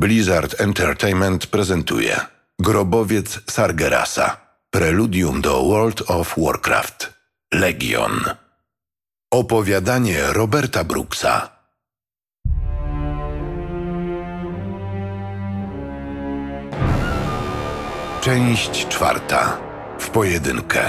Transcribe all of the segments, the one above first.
Blizzard Entertainment prezentuje Grobowiec Sargerasa. Preludium do World of Warcraft. Legion. Opowiadanie Roberta Brooksa. Część 4. W pojedynkę.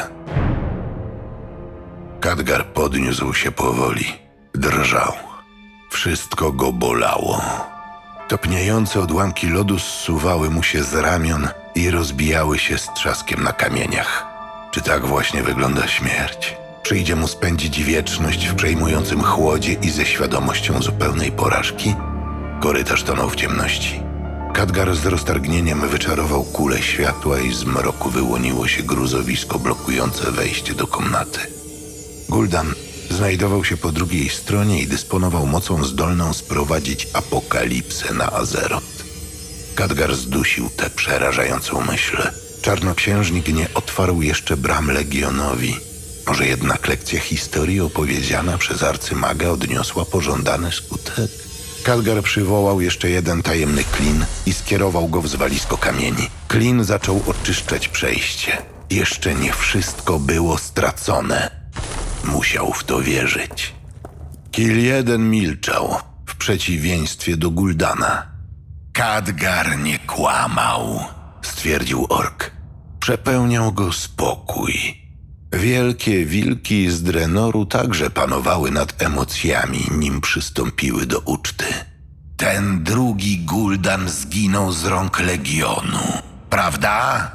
Khadgar podniósł się powoli. Drżał. Wszystko go bolało. Topniejące odłamki lodu zsuwały mu się z ramion i rozbijały się z trzaskiem na kamieniach. Czy tak właśnie wygląda śmierć? Przyjdzie mu spędzić wieczność w przejmującym chłodzie i ze świadomością zupełnej porażki? Korytarz tonął w ciemności. Khadgar z roztargnieniem wyczarował kulę światła i z mroku wyłoniło się gruzowisko blokujące wejście do komnaty. Gul'dan znajdował się po drugiej stronie i dysponował mocą zdolną sprowadzić apokalipsę na Azeroth. Khadgar zdusił tę przerażającą myśl. Czarnoksiężnik nie otwarł jeszcze bram Legionowi. Może jednak lekcja historii opowiedziana przez arcymaga odniosła pożądany skutek? Khadgar przywołał jeszcze jeden tajemny klin i skierował go w zwalisko kamieni. Klin zaczął oczyszczać przejście. Jeszcze nie wszystko było stracone. Musiał w to wierzyć. Kil'jaeden milczał, w przeciwieństwie do Gul'dana. Khadgar nie kłamał, stwierdził ork. Przepełniał go spokój. Wielkie wilki z Drenoru także panowały nad emocjami, nim przystąpiły do uczty. Ten drugi Gul'dan zginął z rąk Legionu, prawda?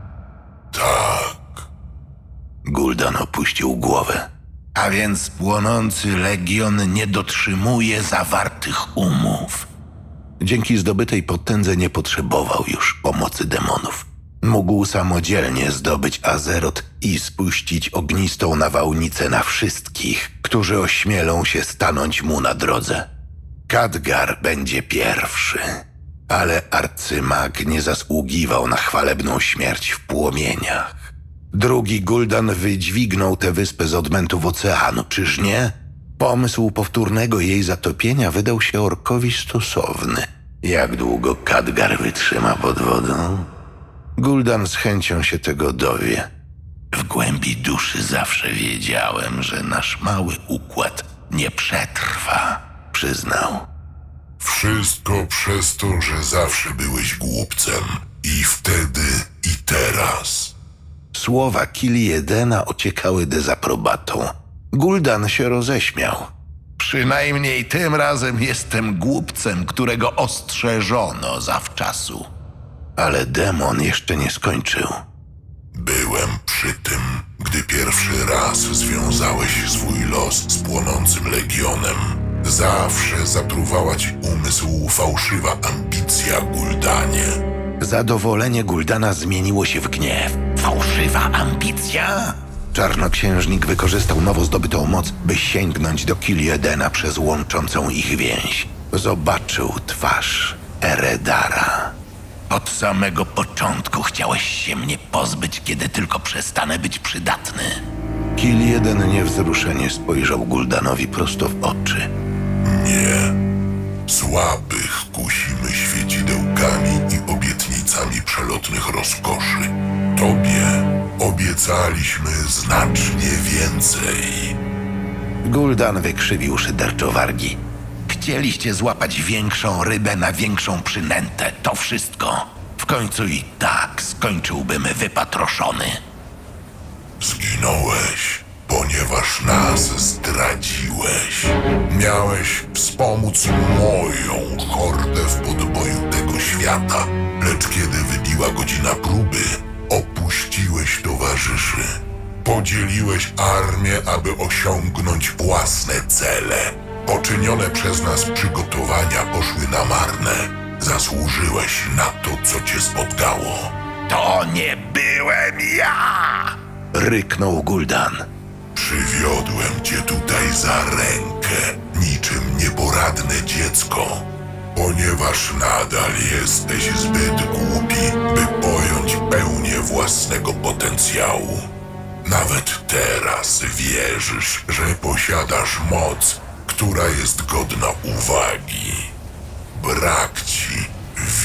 Tak. Gul'dan opuścił głowę. A więc płonący Legion nie dotrzymuje zawartych umów. Dzięki zdobytej potędze nie potrzebował już pomocy demonów. Mógł samodzielnie zdobyć Azeroth i spuścić ognistą nawałnicę na wszystkich, którzy ośmielą się stanąć mu na drodze. Khadgar będzie pierwszy, ale arcymag nie zasługiwał na chwalebną śmierć w płomieniach. Drugi Gul'dan wydźwignął tę wyspę z odmętów oceanu, czyż nie? Pomysł powtórnego jej zatopienia wydał się orkowi stosowny. Jak długo Khadgar wytrzyma pod wodą? Gul'dan z chęcią się tego dowie. W głębi duszy zawsze wiedziałem, że nasz mały układ nie przetrwa, przyznał. Wszystko przez to, że zawsze byłeś głupcem. I wtedy, i teraz. Słowa Kil'jaedena ociekały dezaprobatą. Gul'dan się roześmiał. Przynajmniej tym razem jestem głupcem, którego ostrzeżono zawczasu. Ale demon jeszcze nie skończył. Byłem przy tym, gdy pierwszy raz związałeś swój los z płonącym Legionem. Zawsze zatruwała ci umysł fałszywa ambicja, Gul'danie. Zadowolenie Gul'dana zmieniło się w gniew. Fałszywa ambicja? Czarnoksiężnik wykorzystał nowo zdobytą moc, by sięgnąć do Kil'jaedena przez łączącą ich więź. Zobaczył twarz Eredara. Od samego początku chciałeś się mnie pozbyć, kiedy tylko przestanę być przydatny. Kil'jaeden niewzruszenie spojrzał Gul'danowi prosto w oczy. Nie. Słabych kusimy świecidełkami i obietnicami przelotnych rozkoszy. Tobie obiecaliśmy znacznie więcej. Gul'dan wykrzywił szyderczo wargi. Chcieliście złapać większą rybę na większą przynętę. To wszystko. W końcu i tak skończyłbym wypatroszony. Zginąłeś, ponieważ nas zdradziłeś. Miałeś wspomóc moją hordę w podboju tego świata, lecz kiedy wybiła godzina próby, opuściłeś towarzyszy. Podzieliłeś armię, aby osiągnąć własne cele. Poczynione przez nas przygotowania poszły na marne. Zasłużyłeś na to, co cię spotkało. To nie byłem ja! Ryknął Gul'dan. Przywiodłem cię tutaj za rękę, niczym nieporadne dziecko. Ponieważ nadal jesteś zbyt głupi, by pojąć pełnię własnego potencjału. Nawet teraz wierzysz, że posiadasz moc, która jest godna uwagi. Brak ci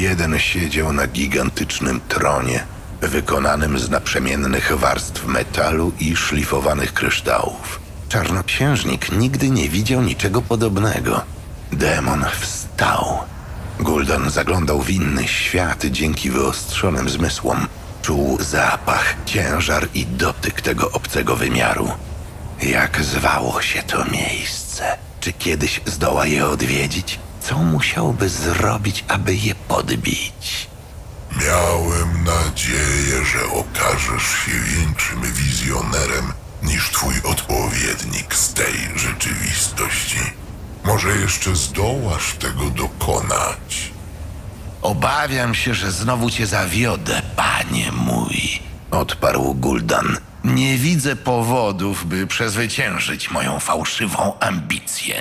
Jeden siedział na gigantycznym tronie, wykonanym z naprzemiennych warstw metalu i szlifowanych kryształów. Czarnoksiężnik nigdy nie widział niczego podobnego. Demon wstał. Gul'dan zaglądał w inny świat dzięki wyostrzonym zmysłom. Czuł zapach, ciężar i dotyk tego obcego wymiaru. Jak zwało się to miejsce? Czy kiedyś zdoła je odwiedzić? Co musiałby zrobić, aby je podbić? Miałem nadzieję, że okażesz się większym wizjonerem niż twój odpowiednik z tej rzeczywistości. Może jeszcze zdołasz tego dokonać. Obawiam się, że znowu cię zawiodę, panie mój, odparł Gul'dan. Nie widzę powodów, by przezwyciężyć moją fałszywą ambicję.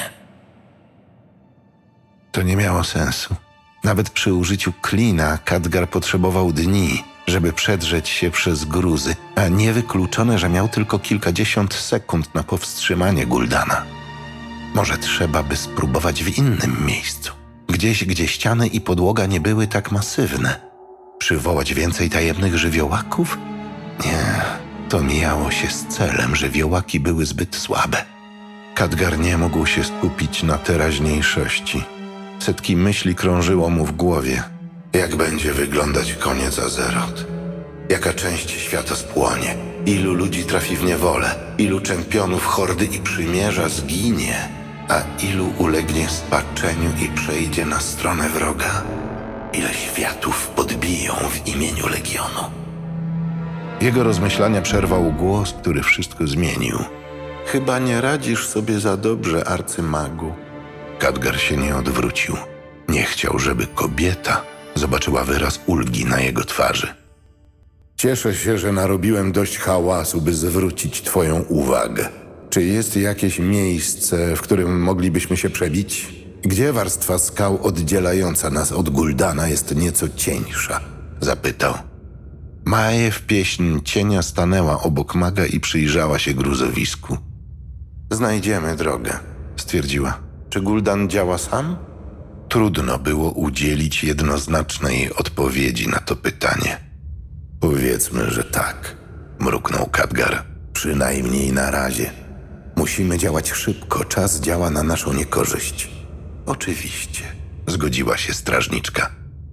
To nie miało sensu. Nawet przy użyciu klina Khadgar potrzebował dni, żeby przedrzeć się przez gruzy, a niewykluczone, że miał tylko kilkadziesiąt sekund na powstrzymanie Gul'dana. Może trzeba by spróbować w innym miejscu. Gdzieś, gdzie ściany i podłoga nie były tak masywne. Przywołać więcej tajemnych żywiołaków? Nie, to mijało się z celem, żywiołaki były zbyt słabe. Khadgar nie mógł się skupić na teraźniejszości. Setki myśli krążyło mu w głowie. Jak będzie wyglądać koniec Azeroth? Jaka część świata spłonie? Ilu ludzi trafi w niewolę? Ilu czempionów hordy i przymierza zginie? A ilu ulegnie spaczeniu i przejdzie na stronę wroga? Ile światów podbiją w imieniu Legionu? Jego rozmyślania przerwał głos, który wszystko zmienił. Chyba nie radzisz sobie za dobrze, arcymagu. Khadgar się nie odwrócił. Nie chciał, żeby kobieta zobaczyła wyraz ulgi na jego twarzy. Cieszę się, że narobiłem dość hałasu, by zwrócić twoją uwagę. Czy jest jakieś miejsce, w którym moglibyśmy się przebić? Gdzie warstwa skał oddzielająca nas od Gul'dana jest nieco cieńsza? Zapytał. Maiew, pieśń cienia, stanęła obok maga i przyjrzała się gruzowisku. Znajdziemy drogę, stwierdziła. Czy Gul'dan działa sam? Trudno było udzielić jednoznacznej odpowiedzi na to pytanie. Powiedzmy, że tak, mruknął Khadgar. Przynajmniej na razie. Musimy działać szybko, czas działa na naszą niekorzyść. Oczywiście, zgodziła się strażniczka.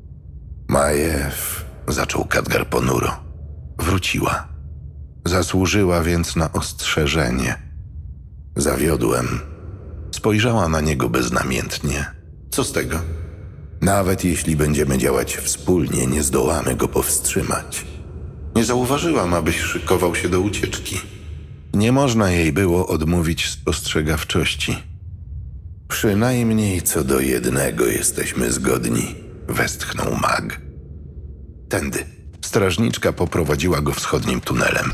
Maiew, zaczął Khadgar ponuro. Wróciła. Zasłużyła więc na ostrzeżenie. Zawiodłem. Spojrzała na niego beznamiętnie. Co z tego? Nawet jeśli będziemy działać wspólnie, nie zdołamy go powstrzymać. Nie zauważyłam, abyś szykował się do ucieczki. Nie można jej było odmówić spostrzegawczości. Przynajmniej co do jednego jesteśmy zgodni, westchnął mag. Tędy. Strażniczka poprowadziła go wschodnim tunelem.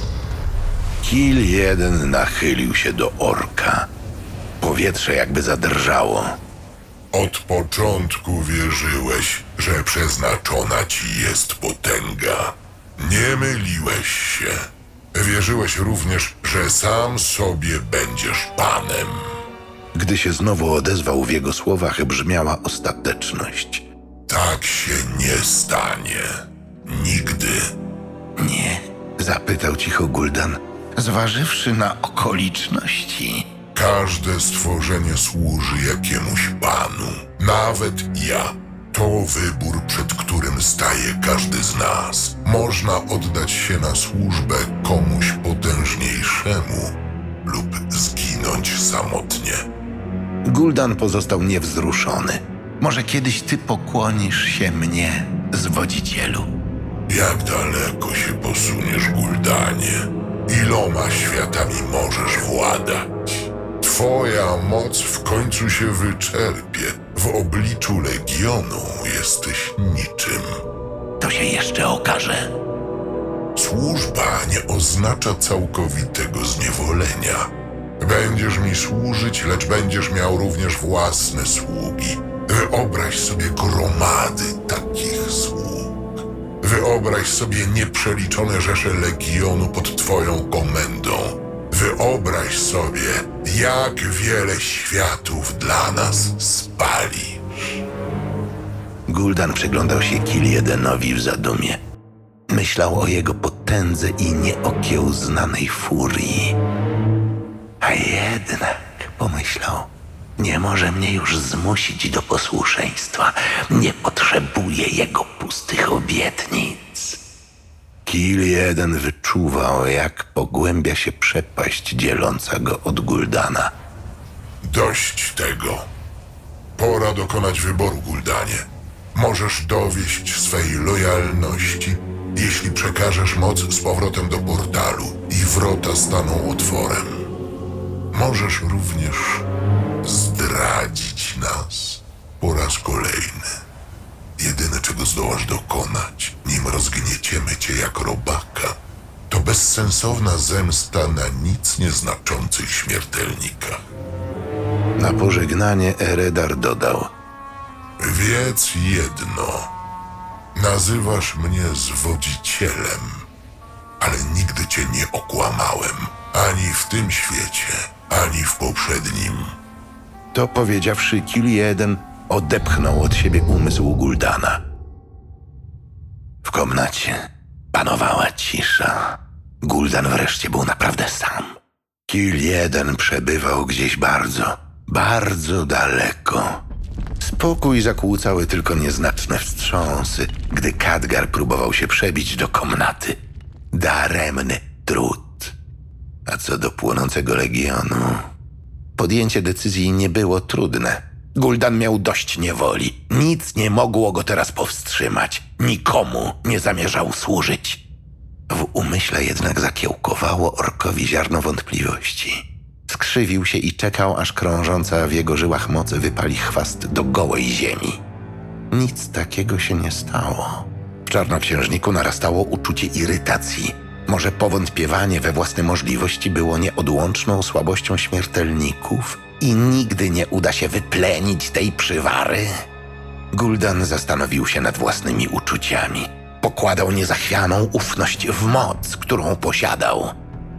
Kil jeden nachylił się do orka. Powietrze jakby zadrżało. Od początku wierzyłeś, że przeznaczona ci jest potęga. Nie myliłeś się. Wierzyłeś również, że sam sobie będziesz panem. Gdy się znowu odezwał, w jego słowach brzmiała ostateczność. Tak się nie stanie. Nigdy. Nie? Zapytał cicho Gul'dan, zważywszy na okoliczności. Każde stworzenie służy jakiemuś panu. Nawet ja. To wybór, przed którym staje każdy z nas. Można oddać się na służbę komuś potężniejszemu lub zginąć samotnie. Gul'dan pozostał niewzruszony. Może kiedyś ty pokłonisz się mnie, zwodzicielu? Jak daleko się posuniesz, Gul'danie? Iloma światami możesz władać? Twoja moc w końcu się wyczerpie. W obliczu Legionu jesteś niczym. To się jeszcze okaże. Służba nie oznacza całkowitego zniewolenia. Będziesz mi służyć, lecz będziesz miał również własne sługi. Wyobraź sobie gromady takich sług. Wyobraź sobie nieprzeliczone rzesze Legionu pod twoją komendą. Wyobraź sobie, jak wiele światów dla nas spalisz. Gul'dan przyglądał się Kil'jaedenowi w zadumie. Myślał o jego potędze i nieokiełznanej furii. A jednak, pomyślał, nie może mnie już zmusić do posłuszeństwa. Nie potrzebuję jego pustych obietnic. Kil'jaeden wyczuwał, jak pogłębia się przepaść dzieląca go od Gul'dana. Dość tego. Pora dokonać wyboru, Gul'danie. Możesz dowieść swej lojalności, jeśli przekażesz moc z powrotem do portalu i wrota staną otworem. Możesz również zdradzić nas po raz kolejny. Jedyne, czego zdołasz dokonać, nim rozgnieciemy cię jak robaka, to bezsensowna zemsta na nic nieznaczących śmiertelnikach. Na pożegnanie Eredar dodał: Wiedz jedno. Nazywasz mnie zwodzicielem, ale nigdy cię nie okłamałem. Ani w tym świecie, ani w poprzednim. To powiedziawszy, Kil'jaeden odepchnął od siebie umysł Gul'dana. W komnacie panowała cisza. Gul'dan wreszcie był naprawdę sam. Kil'jaeden przebywał gdzieś bardzo, bardzo daleko. Spokój zakłócały tylko nieznaczne wstrząsy, gdy Khadgar próbował się przebić do komnaty. Daremny trud. A co do płonącego legionu, podjęcie decyzji nie było trudne. Gul'dan miał dość niewoli. Nic nie mogło go teraz powstrzymać. Nikomu nie zamierzał służyć. W umyśle jednak zakiełkowało orkowi ziarno wątpliwości. Skrzywił się i czekał, aż krążąca w jego żyłach moc wypali chwast do gołej ziemi. Nic takiego się nie stało. W czarnoksiężniku narastało uczucie irytacji. Może powątpiewanie we własne możliwości było nieodłączną słabością śmiertelników i nigdy nie uda się wyplenić tej przywary? Gul'dan zastanowił się nad własnymi uczuciami. Pokładał niezachwianą ufność w moc, którą posiadał.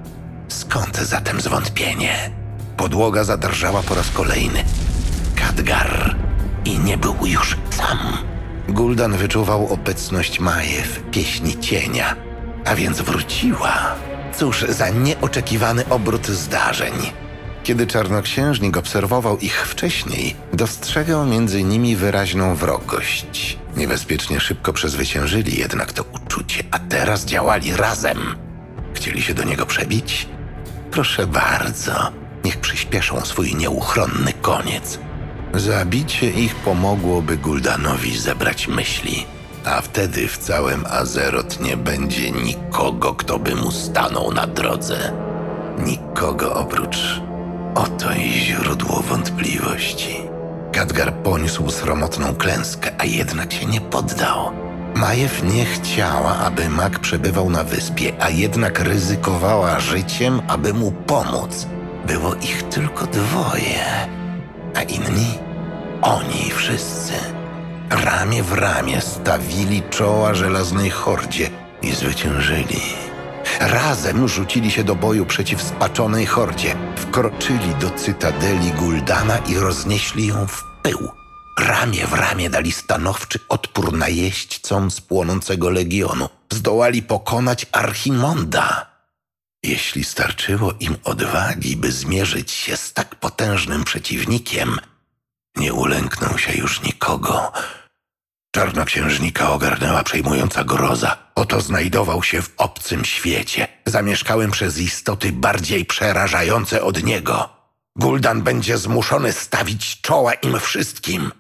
Skąd zatem zwątpienie? Podłoga zadrżała po raz kolejny. Khadgar i nie był już sam. Gul'dan wyczuwał obecność Maiew, pieśni cienia, a więc wróciła. Cóż za nieoczekiwany obrót zdarzeń. Kiedy czarnoksiężnik obserwował ich wcześniej, dostrzegał między nimi wyraźną wrogość. Niebezpiecznie szybko przezwyciężyli jednak to uczucie, a teraz działali razem. Chcieli się do niego przebić? Proszę bardzo, niech przyspieszą swój nieuchronny koniec. Zabicie ich pomogłoby Gul'danowi zebrać myśli, a wtedy w całym Azeroth nie będzie nikogo, kto by mu stanął na drodze. Nikogo oprócz oto i źródło wątpliwości. Khadgar poniósł sromotną klęskę, a jednak się nie poddał. Maiew nie chciała, aby mag przebywał na wyspie, a jednak ryzykowała życiem, aby mu pomóc. Było ich tylko dwoje, a inni, oni wszyscy, ramię w ramię stawili czoła żelaznej hordzie i zwyciężyli. Razem rzucili się do boju przeciw spaczonej hordzie, wkroczyli do cytadeli Gul'dana i roznieśli ją w pył. Ramię w ramię dali stanowczy odpór najeźdźcom z płonącego legionu. Zdołali pokonać Archimonda. Jeśli starczyło im odwagi, by zmierzyć się z tak potężnym przeciwnikiem, nie ulękną się już nikogo. Czarnoksiężnika ogarnęła przejmująca groza. Oto znajdował się w obcym świecie, zamieszkałym przez istoty bardziej przerażające od niego. Gul'dan będzie zmuszony stawić czoła im wszystkim.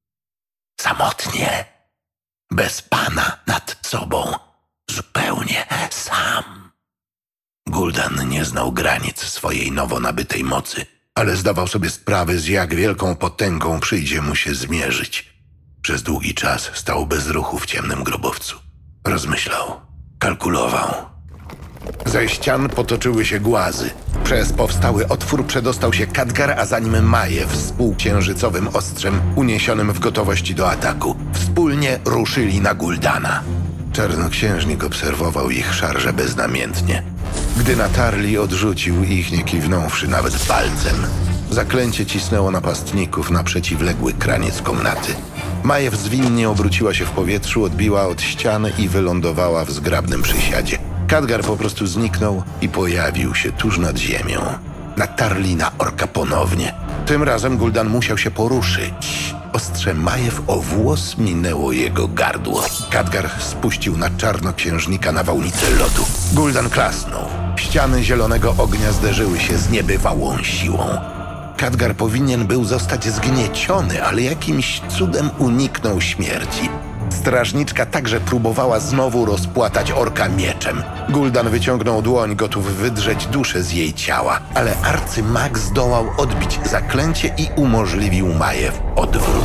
Samotnie, bez pana nad sobą, zupełnie sam. Gul'dan nie znał granic swojej nowo nabytej mocy, ale zdawał sobie sprawę, z jak wielką potęgą przyjdzie mu się zmierzyć. Przez długi czas stał bez ruchu w ciemnym grobowcu. Rozmyślał, kalkulował. Ze ścian potoczyły się głazy. Przez powstały otwór przedostał się Khadgar, a za nim Maiew z półksiężycowym ostrzem uniesionym w gotowości do ataku. Wspólnie ruszyli na Gul'dana. Czarnoksiężnik obserwował ich szarże beznamiętnie. Gdy natarli, odrzucił ich, nie kiwnąwszy nawet palcem. Zaklęcie cisnęło napastników na przeciwległy kraniec komnaty. Majew zwinnie obróciła się w powietrzu, odbiła od ściany i wylądowała w zgrabnym przysiadzie. Khadgar po prostu zniknął i pojawił się tuż nad ziemią. Natarli na orka ponownie. Tym razem Gul'dan musiał się poruszyć. Ostrze Majew o włos minęło jego gardło. Khadgar spuścił na czarnoksiężnika nawałnicę lodu. Gul'dan klasnął. Ściany zielonego ognia zderzyły się z niebywałą siłą. Khadgar powinien był zostać zgnieciony, ale jakimś cudem uniknął śmierci. Strażniczka także próbowała znowu rozpłatać orka mieczem. Gul'dan wyciągnął dłoń, gotów wydrzeć duszę z jej ciała, ale arcymag zdołał odbić zaklęcie i umożliwił Majew odwrót.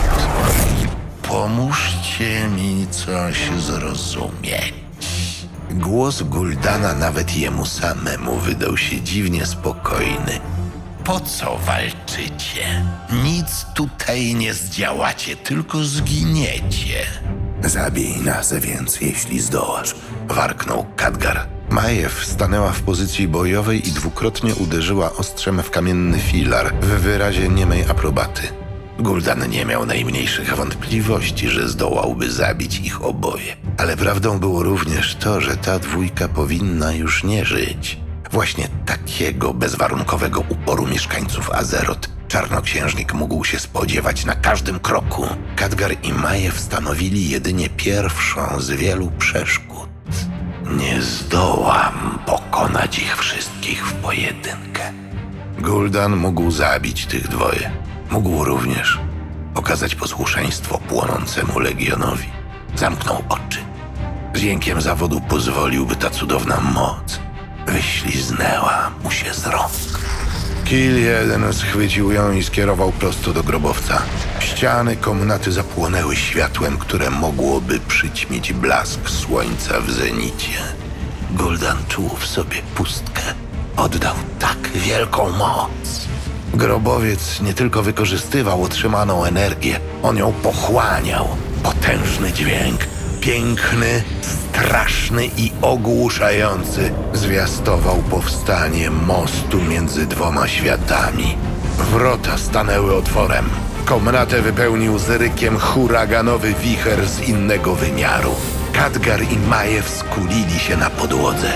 Pomóżcie mi coś zrozumieć. Głos Gul'dana nawet jemu samemu wydał się dziwnie spokojny. Po co walczycie? Nic tutaj nie zdziałacie, tylko zginiecie. Zabij nas więc, jeśli zdołasz, warknął Khadgar. Majew stanęła w pozycji bojowej i dwukrotnie uderzyła ostrzem w kamienny filar w wyrazie niemej aprobaty. Gul'dan nie miał najmniejszych wątpliwości, że zdołałby zabić ich oboje. Ale prawdą było również to, że ta dwójka powinna już nie żyć. Właśnie takiego bezwarunkowego uporu mieszkańców Azeroth czarnoksiężnik mógł się spodziewać na każdym kroku. Khadgar i Majew stanowili jedynie pierwszą z wielu przeszkód. Nie zdołam pokonać ich wszystkich w pojedynkę. Gul'dan mógł zabić tych dwoje. Mógł również okazać posłuszeństwo płonącemu Legionowi. Zamknął oczy. Z jękiem zawodu pozwolił, by ta cudowna moc wyśliznęła mu się z rąk. Kil jeden schwycił ją i skierował prosto do grobowca. Ściany komnaty zapłonęły światłem, które mogłoby przyćmić blask słońca w zenicie. Gul'dan czuł w sobie pustkę. Oddał tak wielką moc. Grobowiec nie tylko wykorzystywał otrzymaną energię, on ją pochłaniał. Potężny dźwięk, piękny, straszny i ogłuszający, zwiastował powstanie mostu między dwoma światami. Wrota stanęły otworem. Komnatę wypełnił z rykiem huraganowy wicher z innego wymiaru. Khadgar i Majew skulili się na podłodze.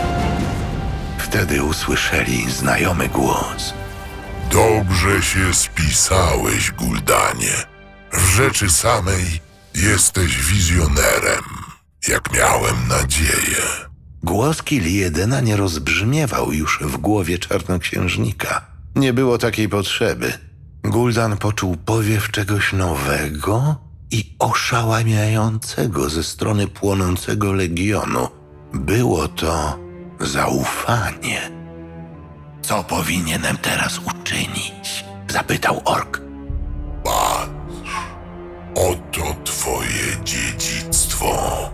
Wtedy usłyszeli znajomy głos. Dobrze się spisałeś, Gul'danie. W rzeczy samej jesteś wizjonerem, jak miałem nadzieję. Głos Kiliedena nie rozbrzmiewał już w głowie czarnoksiężnika. Nie było takiej potrzeby. Gul'dan poczuł powiew czegoś nowego i oszałamiającego ze strony płonącego legionu. Było to zaufanie. Co powinienem teraz uczynić? Zapytał ork. Patrz, oto twoje dziedzictwo.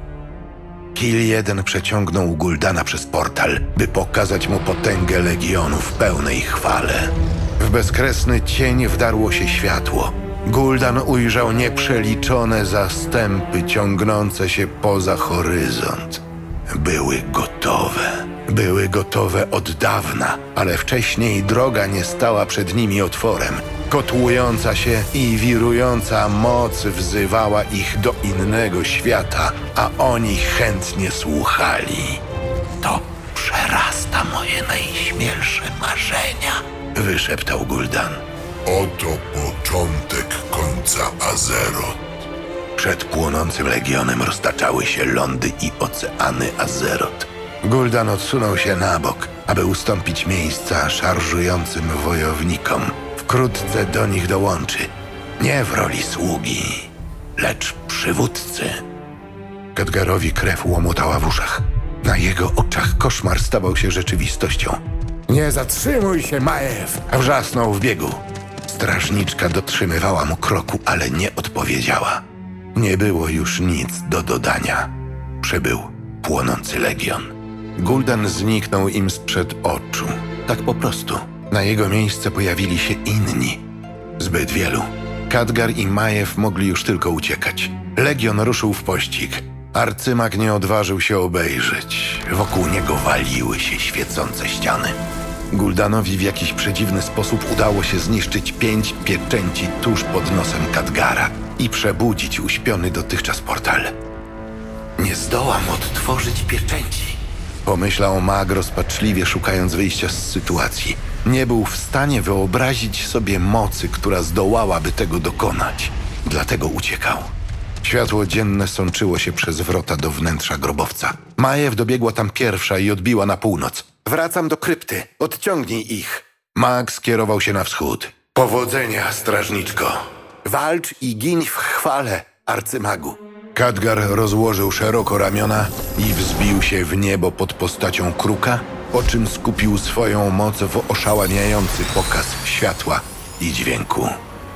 Kil jeden przeciągnął Gul'dana przez portal, by pokazać mu potęgę legionu w pełnej chwale. W bezkresny cień wdarło się światło. Gul'dan ujrzał nieprzeliczone zastępy ciągnące się poza horyzont. Były gotowe. Były gotowe od dawna, ale wcześniej droga nie stała przed nimi otworem. Kotłująca się i wirująca moc wzywała ich do innego świata, a oni chętnie słuchali. To przerasta moje najśmielsze marzenia, wyszeptał Gul'dan. Oto początek końca Azeroth. Przed płonącym legionem roztaczały się lądy i oceany Azeroth. Gul'dan odsunął się na bok, aby ustąpić miejsca szarżującym wojownikom. Wkrótce do nich dołączy. Nie w roli sługi, lecz przywódcy. Khadgarowi krew łomotała w uszach. Na jego oczach koszmar stawał się rzeczywistością. Nie zatrzymuj się, Majew! Wrzasnął w biegu. Strażniczka dotrzymywała mu kroku, ale nie odpowiedziała. Nie było już nic do dodania. Przybył płonący legion. Gul'dan zniknął im sprzed oczu. Tak po prostu. Na jego miejsce pojawili się inni. Zbyt wielu. Khadgar i Majew mogli już tylko uciekać. Legion ruszył w pościg. Arcymag nie odważył się obejrzeć. Wokół niego waliły się świecące ściany. Guldanowi w jakiś przedziwny sposób udało się zniszczyć 5 pieczęci tuż pod nosem Khadgara i przebudzić uśpiony dotychczas portal. Nie zdołam odtworzyć pieczęci, pomyślał mag, rozpaczliwie szukając wyjścia z sytuacji. Nie był w stanie wyobrazić sobie mocy, która zdołałaby tego dokonać. Dlatego uciekał. Światło dzienne sączyło się przez wrota do wnętrza grobowca. Majew dobiegła tam pierwsza i odbiła na północ. Wracam do krypty. Odciągnij ich. Mag skierował się na wschód. Powodzenia, strażniczko. Walcz i giń w chwale, arcymagu. Khadgar rozłożył szeroko ramiona i wzbił się w niebo pod postacią kruka, po czym skupił swoją moc w oszałamiający pokaz światła i dźwięku.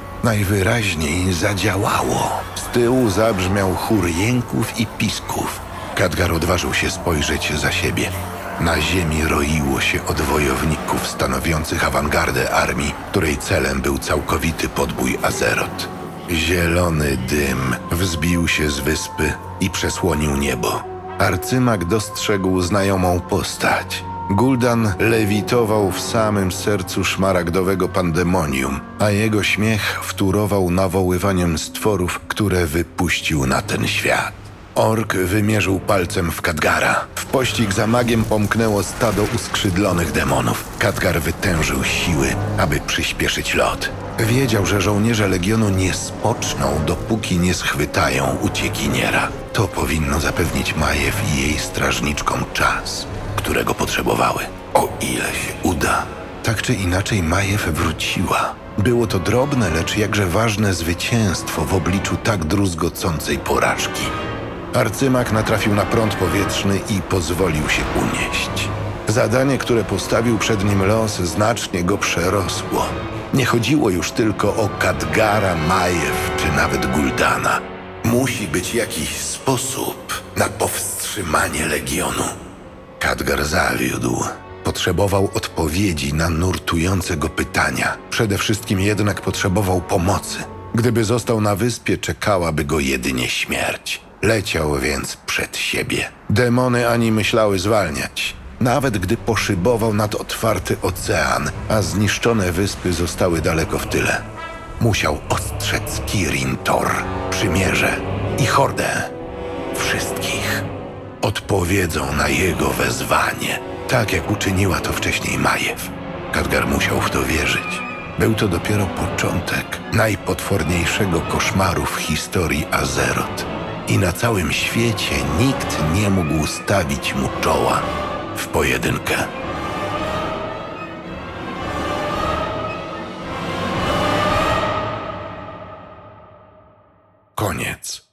Najwyraźniej zadziałało. Z tyłu zabrzmiał chór jęków i pisków. Khadgar odważył się spojrzeć za siebie. Na ziemi roiło się od wojowników stanowiących awangardę armii, której celem był całkowity podbój Azeroth. Zielony dym wzbił się z wyspy i przesłonił niebo. Arcymag dostrzegł znajomą postać. Gul'dan lewitował w samym sercu szmaragdowego pandemonium, a jego śmiech wtórował nawoływaniem stworów, które wypuścił na ten świat. Ork wymierzył palcem w Khadgara. W pościg za magiem pomknęło stado uskrzydlonych demonów. Khadgar wytężył siły, aby przyspieszyć lot. Wiedział, że żołnierze Legionu nie spoczną, dopóki nie schwytają uciekiniera. To powinno zapewnić Majew i jej strażniczkom czas, którego potrzebowały. O ile się uda. Tak czy inaczej Majew wróciła. Było to drobne, lecz jakże ważne zwycięstwo w obliczu tak druzgocącej porażki. Arcymag natrafił na prąd powietrzny i pozwolił się unieść. Zadanie, które postawił przed nim los, znacznie go przerosło. Nie chodziło już tylko o Khadgara, Majew czy nawet Guldana. Musi być jakiś sposób na powstrzymanie Legionu. Khadgar zawiódł. Potrzebował odpowiedzi na nurtujące go pytania. Przede wszystkim jednak potrzebował pomocy. Gdyby został na wyspie, czekałaby go jedynie śmierć. Leciał więc przed siebie. Demony ani myślały zwalniać. Nawet gdy poszybował nad otwarty ocean, a zniszczone wyspy zostały daleko w tyle. Musiał ostrzec Kirin Tor, przymierze i hordę. Wszystkich. Odpowiedzą na jego wezwanie, tak jak uczyniła to wcześniej Majew. Khadgar musiał w to wierzyć. Był to dopiero początek najpotworniejszego koszmaru w historii Azeroth. I na całym świecie nikt nie mógł stawić mu czoła w pojedynkę. Koniec.